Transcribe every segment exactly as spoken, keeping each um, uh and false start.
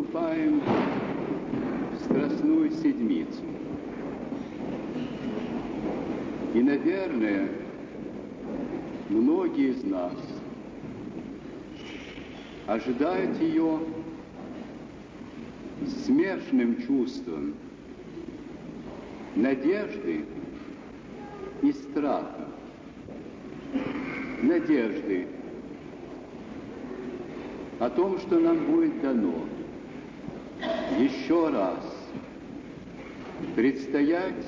вступаем в Страстную Седмицу. И, наверное, многие из нас ожидают ее смешанным чувством надежды и страха. Надежды о том, что нам будет дано еще раз предстоять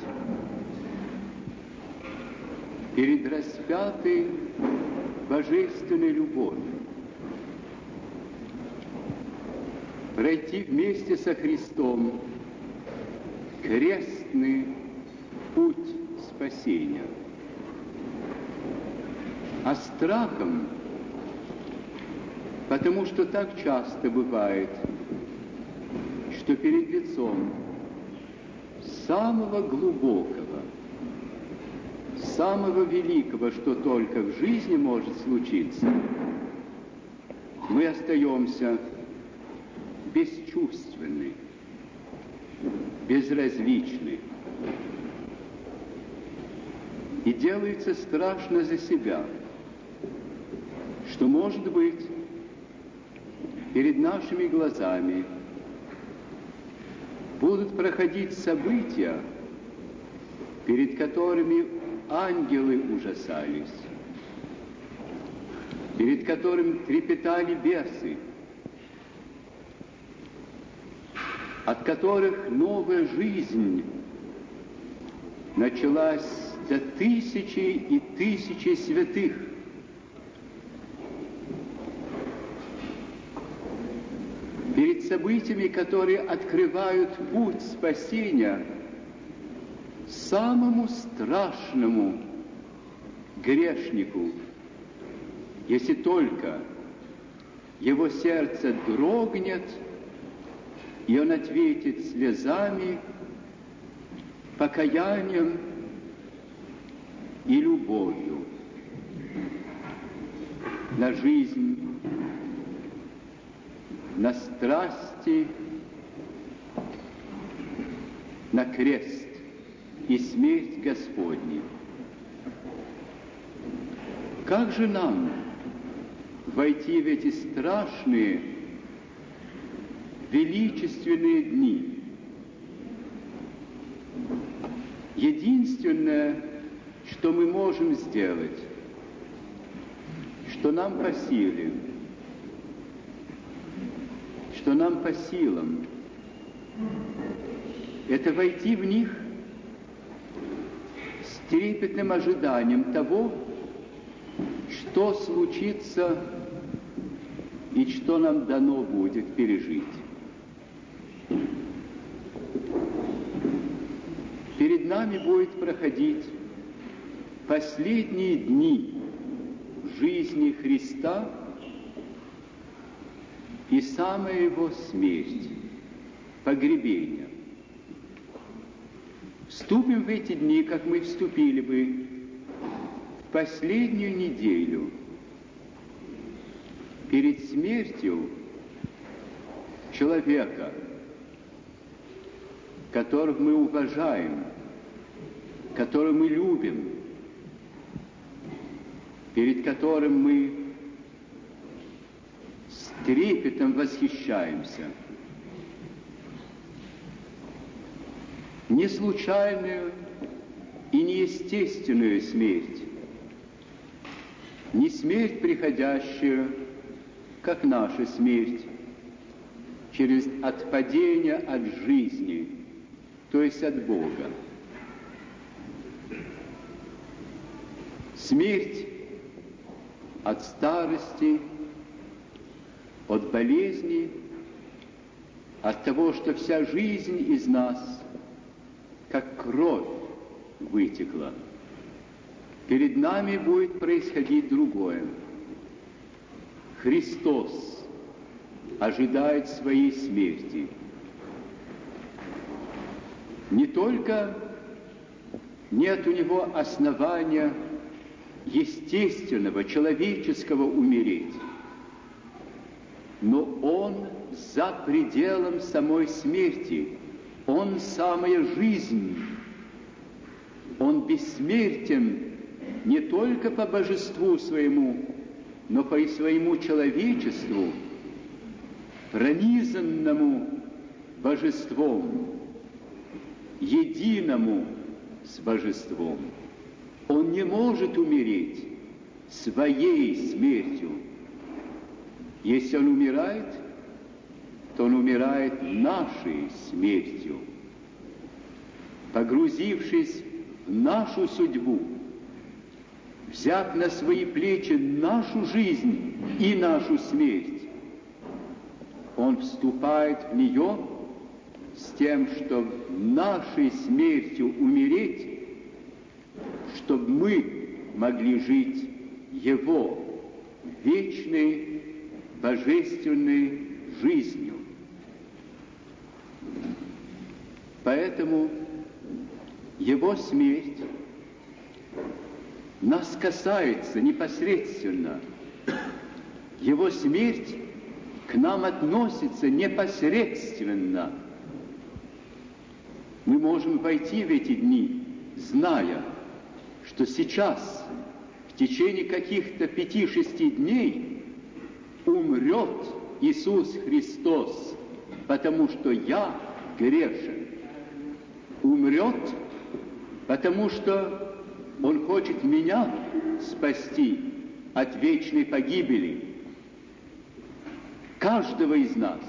перед распятой божественной любовью, пройти вместе со Христом крестный путь спасения. А страхом, потому что так часто бывает, что перед лицом самого глубокого, самого великого, что только в жизни может случиться, мы остаемся бесчувственны, безразличны. И делается страшно за себя, что, может быть, перед нашими глазами будут проходить события, перед которыми ангелы ужасались, перед которыми трепетали бесы, от которых новая жизнь началась до тысячи и тысячи святых. Перед событиями, которые открывают путь спасения самому страшному грешнику, если только его сердце дрогнет, и он ответит слезами, покаянием и любовью на жизнь, на страсти, на крест и смерть Господню. Как же нам войти в эти страшные, величественные дни? Единственное, что мы можем сделать, что нам по силе, что нам по силам, это войти в них с трепетным ожиданием того, что случится и что нам дано будет пережить. Перед нами будет проходить последние дни жизни Христа и самая его смерть, погребение. Вступим в эти дни, как мы вступили бы в последнюю неделю перед смертью человека, которых мы уважаем, которого мы любим, перед которым мы с трепетом восхищаемся. Не случайную и неестественную смерть, не смерть, приходящую, как наша смерть, через отпадение от жизни, то есть от Бога. Смерть от старости, от болезни, от того, что вся жизнь из нас, как кровь, вытекла. Перед нами будет происходить другое. Христос ожидает своей смерти. Не только нет у него основания естественного, человеческого умереть, но Он за пределом самой смерти. Он самая жизнь. Он бессмертен не только по божеству своему, но по и своему человечеству, пронизанному божеством, единому с божеством. Он не может умереть своей смертью. Если он умирает, то он умирает нашей смертью. Погрузившись в нашу судьбу, взяв на свои плечи нашу жизнь и нашу смерть, он вступает в нее с тем, чтобы нашей смертью умереть, чтобы мы могли жить Его вечной, божественной жизнью. Поэтому Его смерть нас касается непосредственно. Его смерть к нам относится непосредственно. Мы можем войти в эти дни, зная, что сейчас, в течение каких-то пяти-шести дней, умрет Иисус Христос, потому что я грешен. Умрет, потому что Он хочет меня спасти от вечной погибели. Каждого из нас.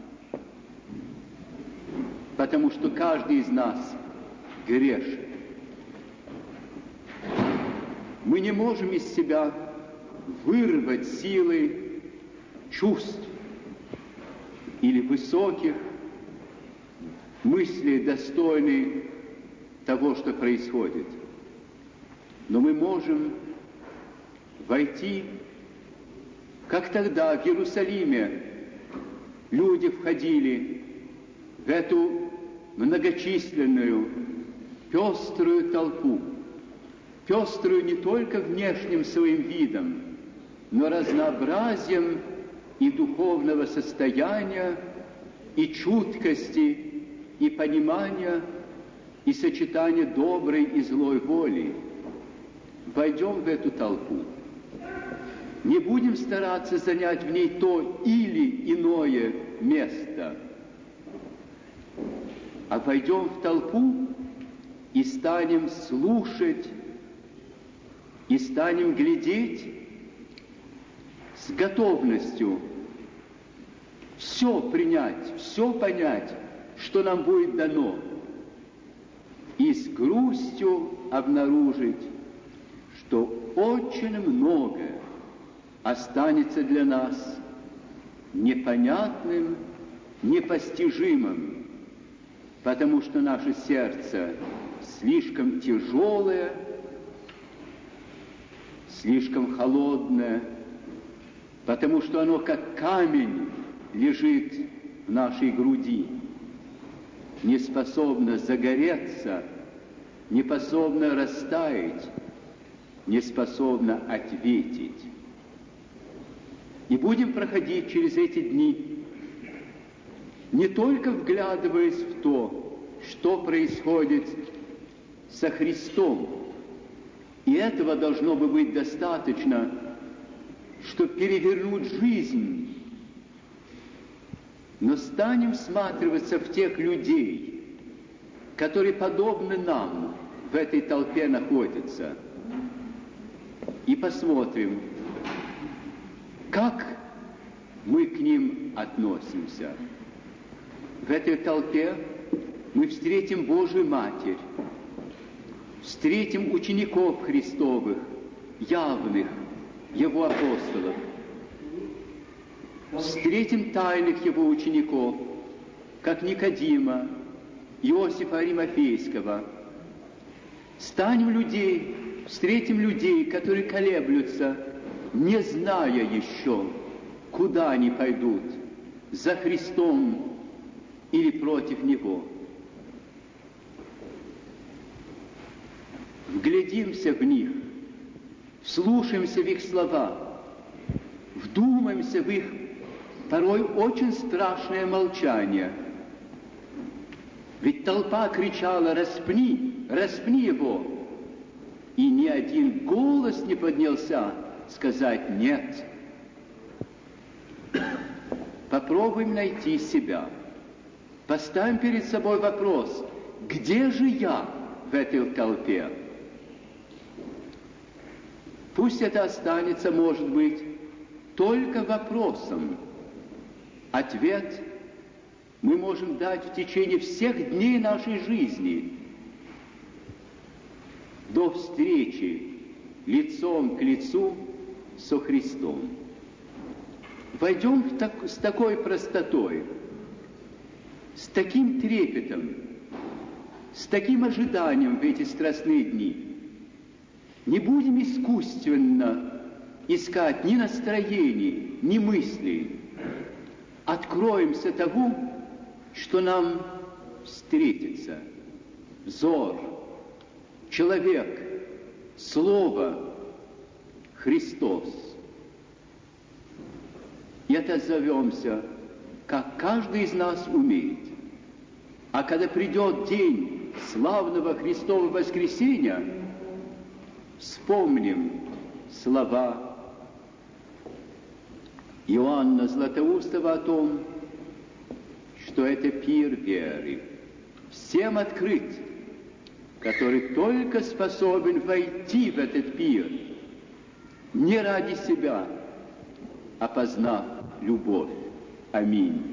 Потому что каждый из нас грешен. Мы не можем из себя вырвать силы чувств или высоких мыслей, достойных того, что происходит. Но мы можем войти, как тогда в Иерусалиме люди входили в эту многочисленную, пеструю толпу, пеструю не только внешним своим видом, но разнообразием и духовного состояния, и чуткости, и понимания, и сочетания доброй и злой воли. Войдем в эту толпу. Не будем стараться занять в ней то или иное место, а войдем в толпу и станем слушать, и станем глядеть с готовностью все принять, все понять, что нам будет дано, и с грустью обнаружить, что очень многое останется для нас непонятным, непостижимым, потому что наше сердце слишком тяжелое, слишком холодное, потому что оно как камень лежит в нашей груди, не способно загореться, не способно растаять, не способно ответить. И будем проходить через эти дни, не только вглядываясь в то, что происходит со Христом. И этого должно бы быть достаточно, чтобы перевернуть жизнь. Но станем всматриваться в тех людей, которые подобны нам в этой толпе находятся, и посмотрим, как мы к ним относимся. В этой толпе мы встретим Божию Матерь, встретим учеников Христовых, явных, Его апостолов, встретим тайных Его учеников, как Никодима, Иосифа Аримафейского. Станем людей, встретим людей, которые колеблются, не зная еще, куда они пойдут, за Христом или против Него. Вглядимся в них, вслушаемся в их слова, вдумаемся в их порой очень страшное молчание. Ведь толпа кричала: «Распни, распни его!» И ни один голос не поднялся сказать «нет». Попробуем найти себя. Поставим перед собой вопрос: где же я в этой толпе? Пусть это останется, может быть, только вопросом. Ответ мы можем дать в течение всех дней нашей жизни, до встречи лицом к лицу со Христом. Войдем в так, с такой простотой, с таким трепетом, с таким ожиданием в эти страстные дни. Не будем искусственно искать ни настроений, ни мыслей. Откроемся тому, что нам встретится. Взор, человек, Слово, Христос. И отозовемся, как каждый из нас умеет. А когда придет день славного Христова воскресения, вспомним слова Иоанна Златоустова о том, что это пир веры, всем открыт, который только способен войти в этот пир, не ради себя, а познав любовь. Аминь.